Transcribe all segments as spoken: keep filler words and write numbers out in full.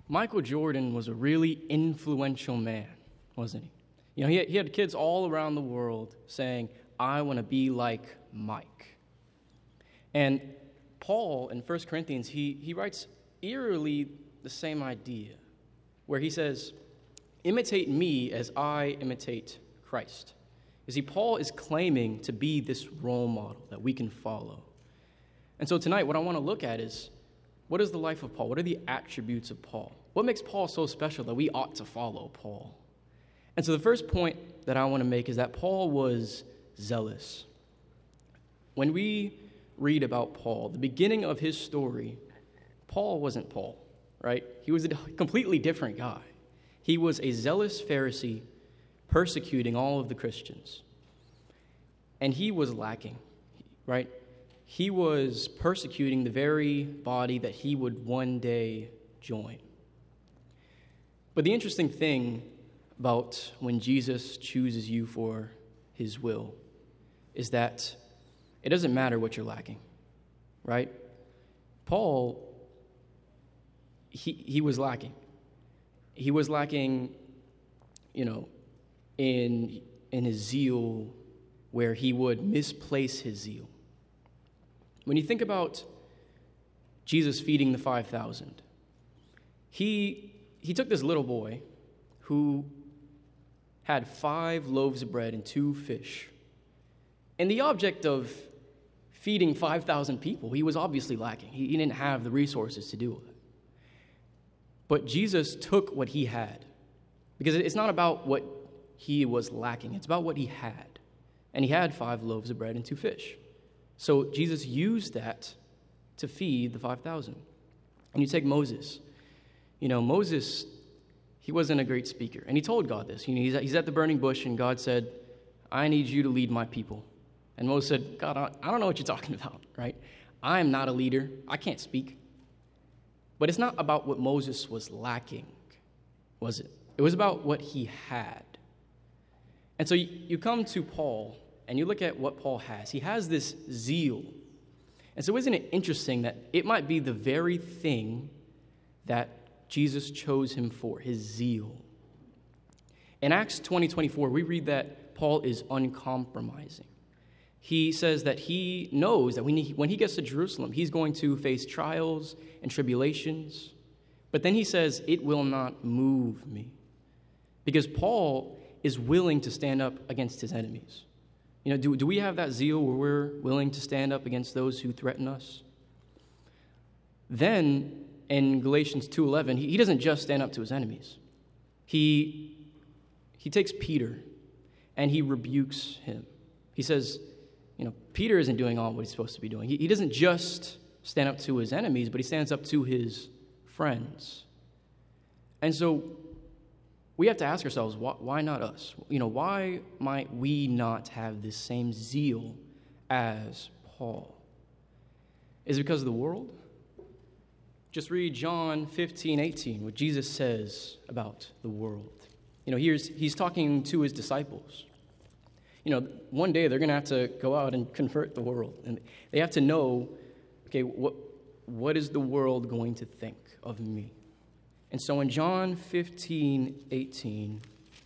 Michael Jordan was a really influential man, wasn't he? You know, he had, he had kids all around the world saying, I want to be like Mike. And Paul in First Corinthians, he, he writes eerily the same idea, where he says, imitate me as I imitate Christ. You see, Paul is claiming to be this role model that we can follow. And so tonight, what I want to look at is, what is the life of Paul? What are the attributes of Paul? What makes Paul so special that we ought to follow Paul? And so the first point that I want to make is that Paul was zealous. When we read about Paul, the beginning of his story, Paul wasn't Paul, right? He was a completely different guy. He was a zealous Pharisee persecuting all of the Christians. And he was lacking, right? He was persecuting the very body that he would one day join. But the interesting thing about when Jesus chooses you for his will is that it doesn't matter what you're lacking, right? Paul, he he was lacking. He was lacking, you know, in in his zeal, where he would misplace his zeal. When you think about Jesus feeding the five thousand, he he took this little boy who had five loaves of bread and two fish. And the object of feeding five thousand people, he was obviously lacking. He, he didn't have the resources to do it. But Jesus took what he had, because it's not about what he was lacking. It's about what he had. And he had five loaves of bread and two fish. So Jesus used that to feed the five thousand. And you take Moses. You know, Moses, he wasn't a great speaker. And he told God this. You know, he's at, he's at the burning bush, and God said, I need you to lead my people. And Moses said, God, I don't know what you're talking about, right? I am not a leader. I can't speak. But it's not about what Moses was lacking, was it? It was about what he had. And so you, you come to Paul, and you look at what Paul has. He has this zeal. And so isn't it interesting that it might be the very thing that Jesus chose him for, his zeal? In Acts twenty twenty-four, we read that Paul is uncompromising. He says that he knows that when he, when he gets to Jerusalem, he's going to face trials and tribulations. But then he says, it will not move me. Because Paul is willing to stand up against his enemies. You know, do, do we have that zeal where we're willing to stand up against those who threaten us? Then, in Galatians two eleven, he, he doesn't just stand up to his enemies. He, he takes Peter and he rebukes him. He says, you know, Peter isn't doing all what he's supposed to be doing. He, he doesn't just stand up to his enemies, but he stands up to his friends. And so we have to ask ourselves, why, why not us? You know, why might we not have this same zeal as Paul? Is it because of the world? Just read John fifteen eighteen, what Jesus says about the world. You know, here's, he's talking to his disciples. You know, one day they're going to have to go out and convert the world. And they have to know, okay, what what is the world going to think of me? And so in John fifteen eighteen,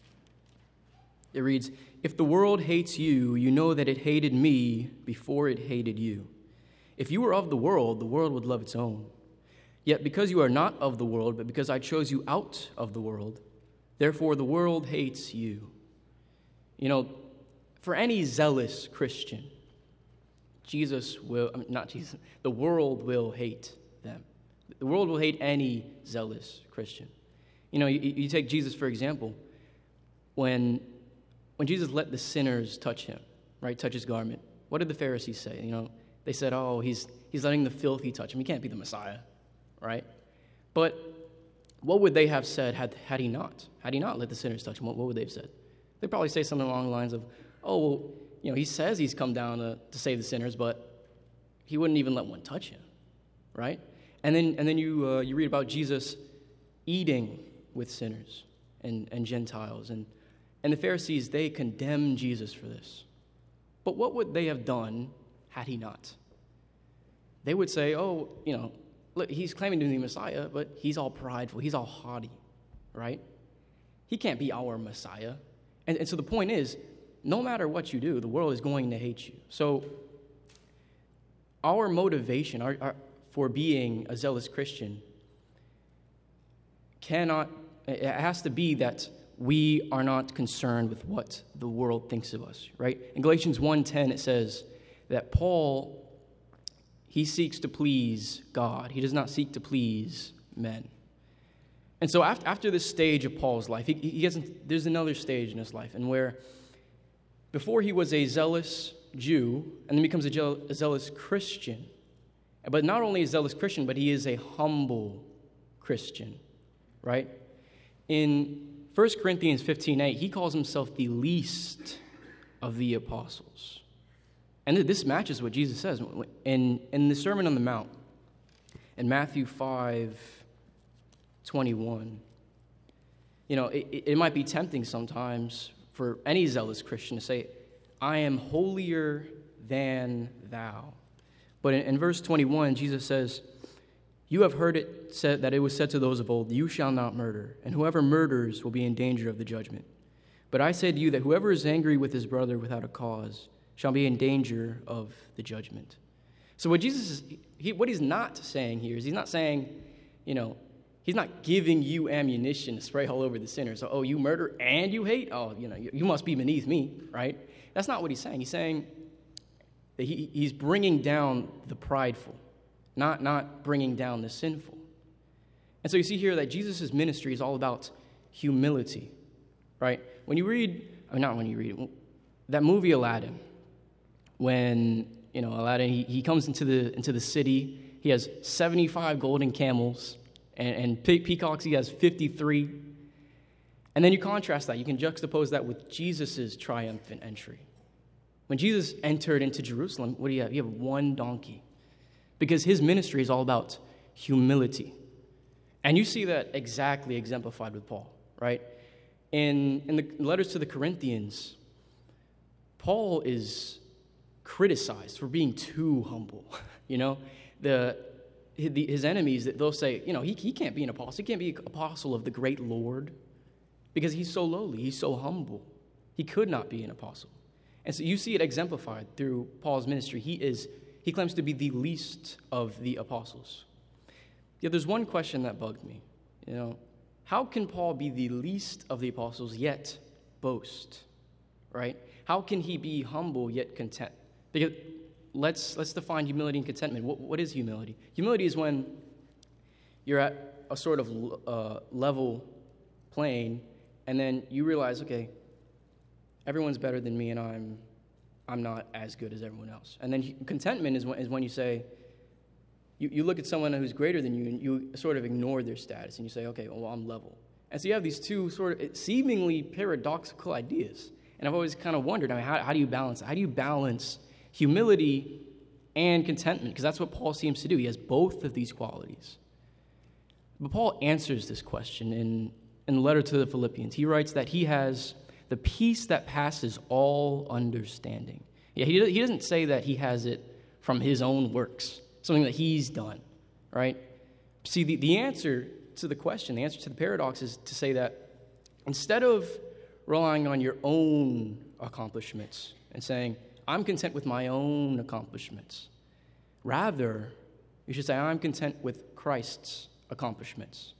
it reads, if the world hates you, you know that it hated me before it hated you. If you were of the world, the world would love its own. Yet because you are not of the world, but because I chose you out of the world, therefore the world hates you. You know, for any zealous Christian, Jesus will, I mean, not Jesus, the world will hate them. The world will hate any zealous Christian. You know, you, you take Jesus, for example. When, when Jesus let the sinners touch him, right, touch his garment, what did the Pharisees say? You know, they said, oh, he's, he's letting the filthy touch him. He can't be the Messiah, right? But what would they have said had, had he not? Had he not let the sinners touch him, what, what would they have said? They'd probably say something along the lines of, oh, well, you know, he says he's come down to, to save the sinners, but he wouldn't even let one touch him, right? And then and then you uh, you read about Jesus eating with sinners and, and Gentiles. And, and the Pharisees, they condemn Jesus for this. But what would they have done had he not? They would say, oh, you know, look, he's claiming to be the Messiah, but he's all prideful. He's all haughty, right? He can't be our Messiah. And, and so the point is, no matter what you do, the world is going to hate you. So our motivation our, our, for being a zealous Christian cannot, it has to be that we are not concerned with what the world thinks of us, right? In Galatians one ten, it says that Paul, he seeks to please God. He does not seek to please men. And so after, after this stage of Paul's life, he, he gets into, there's another stage in his life, and where before he was a zealous Jew, and then becomes a, je- a zealous Christian. But not only a zealous Christian, but he is a humble Christian, right? In First Corinthians fifteen eight, he calls himself the least of the apostles. And this matches what Jesus says in, in the Sermon on the Mount, in Matthew five twenty-one. You know, it, it might be tempting sometimes for any zealous Christian to say, I am holier than thou. But in, in verse twenty-one, Jesus says, you have heard it said that it was said to those of old, you shall not murder, and whoever murders will be in danger of the judgment. But I say to you that whoever is angry with his brother without a cause shall be in danger of the judgment. So what Jesus is, he, what he's not saying here is he's not saying, you know, he's not giving you ammunition to spray all over the sinner. So, oh, you murder and you hate? Oh, you know, you, you must be beneath me, right? That's not what he's saying. He's saying that he, he's bringing down the prideful, not, not bringing down the sinful. And so you see here that Jesus' ministry is all about humility, right? When you read, I mean, not when you read it, that movie Aladdin, when, you know, Aladdin, he, he comes into the into the city, he has seventy-five golden camels, and, and pe- peacocks, he has fifty-three. And then you contrast that, you can juxtapose that with Jesus' triumphant entry. When Jesus entered into Jerusalem, what do you have? You have one donkey. Because his ministry is all about humility. And you see that exactly exemplified with Paul, right? In, in the letters to the Corinthians, Paul is criticized for being too humble. You know, the, his enemies, they'll say, you know, he, he can't be an apostle. He can't be an apostle of the great Lord because he's so lowly. He's so humble. He could not be an apostle. And so you see it exemplified through Paul's ministry. He is, he claims to be the least of the apostles. Yeah, there's one question that bugged me. You know, how can Paul be the least of the apostles yet boast, right? How can he be humble yet content? Because let's let's define humility and contentment. What, what is humility? Humility is when you're at a sort of uh, level plane, and then you realize, okay, everyone's better than me, and I'm I'm not as good as everyone else. And then contentment is when, is when you say, you, you look at someone who's greater than you, and you sort of ignore their status, and you say, okay, well, I'm level. And so you have these two sort of seemingly paradoxical ideas. And I've always kind of wondered, I mean, how, how do you balance it? How do you balance humility and contentment? Because that's what Paul seems to do. He has both of these qualities. But Paul answers this question in, in the letter to the Philippians. He writes that he has the peace that passes all understanding. Yeah, he, he doesn't say that he has it from his own works, something that he's done, right? See, the, the answer to the question, the answer to the paradox is to say that instead of relying on your own accomplishments and saying, I'm content with my own accomplishments, rather, you should say, I'm content with Christ's accomplishments.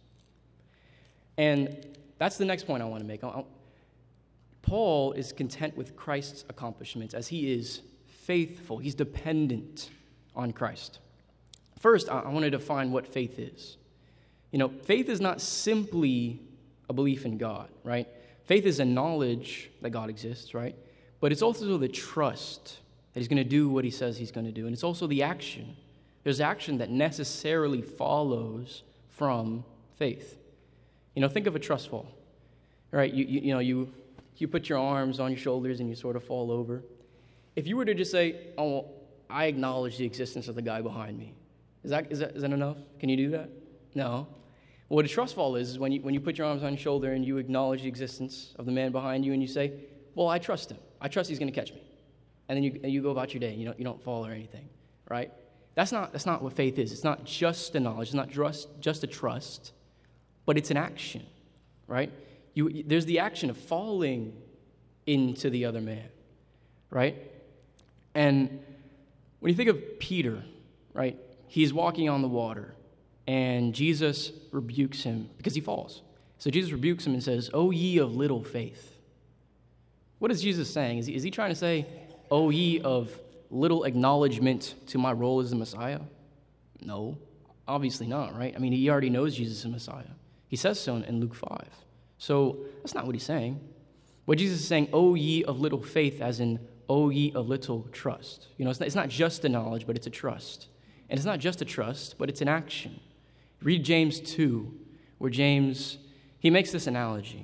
And that's the next point I want to make. I'll, Paul is content with Christ's accomplishments as he is faithful. He's dependent on Christ. First, I want to define what faith is. You know, faith is not simply a belief in God, right? Faith is a knowledge that God exists, right? But it's also the trust that he's going to do what he says he's going to do. And it's also the action. There's action that necessarily follows from faith. You know, think of a trust fall, right? You, you, you know, you... You put your arms on your shoulders and you sort of fall over. If you were to just say, oh, well, I acknowledge the existence of the guy behind me, is that, is that, is that enough? Can you do that? No. Well, what a trust fall is, is when you, when you put your arms on your shoulder and you acknowledge the existence of the man behind you and you say, well, I trust him. I trust he's going to catch me. And then you, and you go about your day. You don't, you don't fall or anything, right? That's not, that's not what faith is. It's not just a knowledge. It's not just, just a trust, but it's an action, right? You, there's the action of falling into the other man, right? And when you think of Peter, right, he's walking on the water, and Jesus rebukes him because he falls. So Jesus rebukes him and says, "O ye of little faith." What is Jesus saying? Is he, is he trying to say, "O ye of little acknowledgement to my role as the Messiah"? No, obviously not, right? I mean, he already knows Jesus is the Messiah. He says so in Luke five. So that's not what he's saying. What Jesus is saying, "O ye of little faith," as in, "O ye of little trust." You know, it's not, it's not just a knowledge, but it's a trust. And it's not just a trust, but it's an action. Read James two, where James, he makes this analogy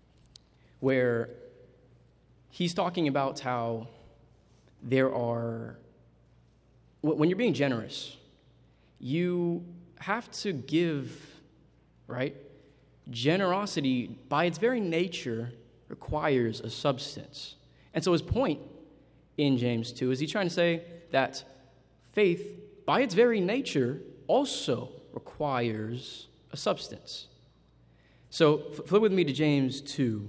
where he's talking about how there are, when you're being generous, you have to give, right? Generosity, by its very nature, requires a substance. And so his point in James two is he's trying to say that faith, by its very nature, also requires a substance. So flip with me to James two.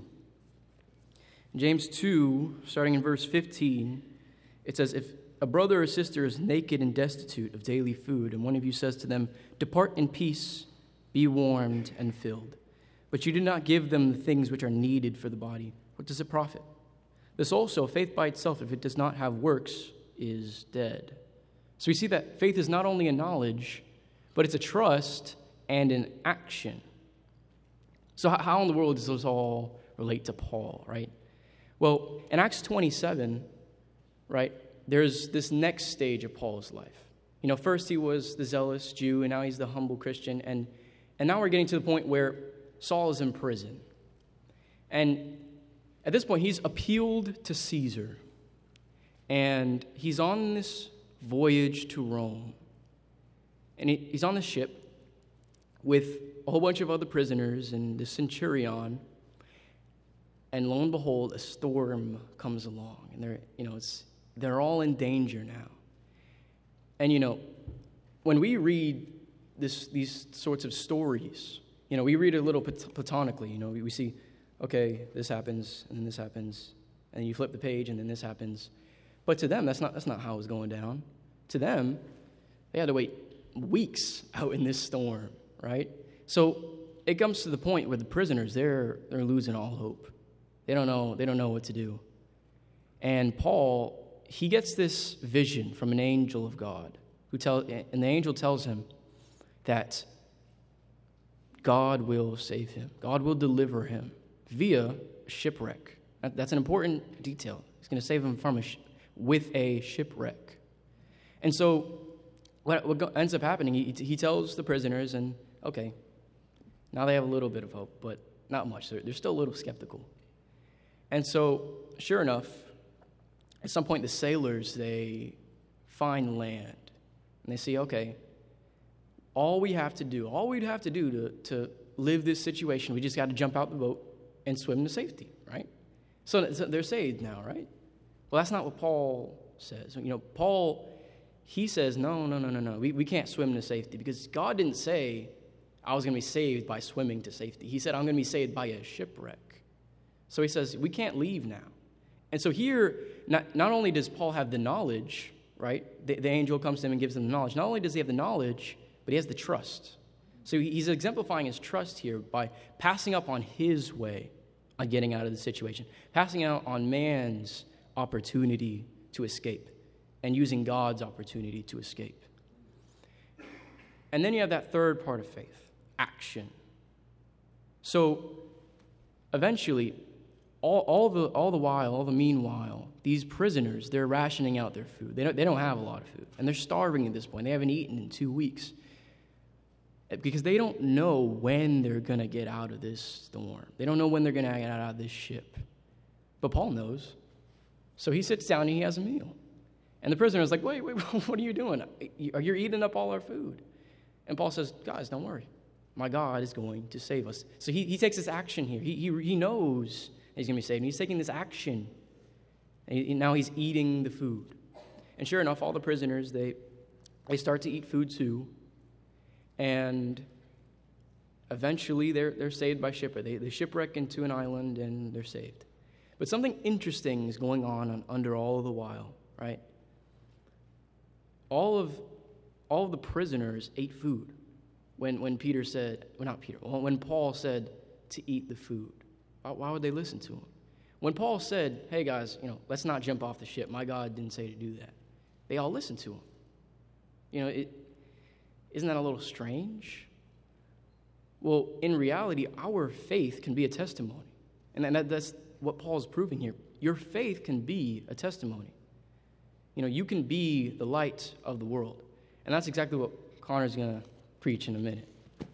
James two, starting in verse fifteen, it says, "If a brother or sister is naked and destitute of daily food, and one of you says to them, 'Depart in peace, be warmed and filled,' but you do not give them the things which are needed for the body, what does it profit? This also, faith by itself, if it does not have works, is dead." So we see that faith is not only a knowledge, but it's a trust and an action. So how in the world does this all relate to Paul, right? Well, in Acts twenty-seven, right, there's this next stage of Paul's life. You know, first he was the zealous Jew, and now he's the humble Christian, and, and now we're getting to the point where Saul is in prison. And at this point, he's appealed to Caesar, and he's on this voyage to Rome. And he, he's on the ship with a whole bunch of other prisoners and the centurion. And lo and behold, a storm comes along, and they're, you know, it's they're all in danger now. And you know, when we read this, these sorts of stories, you know, we read it a little platonically. You know, we, we see, okay, this happens, and then this happens, and then you flip the page, and then this happens. But to them, that's not that's not how it was going down. To them, they had to wait weeks out in this storm, right? So it comes to the point where the prisoners, they're they're losing all hope. They don't know, they don't know what to do. And Paul, he gets this vision from an angel of God, who tell, and the angel tells him that God will save him. God will deliver him via shipwreck. That's an important detail. He's going to save him from a sh- with a shipwreck. And so what, what ends up happening, he, he tells the prisoners, and okay, now they have a little bit of hope, but not much. They're, they're still a little skeptical. And so, sure enough, at some point the sailors, they find land. And they see, okay, all we have to do, all we'd have to do to, to live this situation, we just got to jump out the boat and swim to safety, right? So, so they're saved now, right? Well, that's not what Paul says. You know, Paul, he says, no, no, no, no, no. We, we can't swim to safety, because God didn't say I was going to be saved by swimming to safety. He said I'm going to be saved by a shipwreck. So he says, we can't leave now. And so here, not, not only does Paul have the knowledge, right? The, the angel comes to him and gives him the knowledge. Not only does he have the knowledge, but he has the trust. So he's exemplifying his trust here by passing up on his way on getting out of the situation, passing out on man's opportunity to escape, and using God's opportunity to escape. And then you have that third part of faith, action. So eventually, all, all the all the while, all the meanwhile, these prisoners, they're rationing out their food. They don't, they don't have a lot of food, and they're starving at this point. They haven't eaten in two weeks because they don't know when they're going to get out of this storm. They don't know when they're going to get out of this ship. But Paul knows. So he sits down and he has a meal. And the prisoner is like, wait, wait, what are you doing? You're eating up all our food. And Paul says, guys, don't worry. My God is going to save us. So he, he takes this action here. He, he, he knows he's going to be saved. And he's taking this action. And he, now he's eating the food. And sure enough, all the prisoners, they they start to eat food too, and eventually they're, they're saved by shipwreck. They, they shipwreck into an island, and they're saved. But something interesting is going on under all of the while, right? All of, all of the prisoners ate food when, when Peter said, well, not Peter, when Paul said to eat the food. Why, why would they listen to him? When Paul said, hey guys, you know, let's not jump off the ship. My God didn't say to do that. They all listened to him. You know, it, isn't that a little strange? Well, in reality, our faith can be a testimony. And that, that's what Paul's proving here. Your faith can be a testimony. You know, you can be the light of the world. And that's exactly what Connor's going to preach in a minute.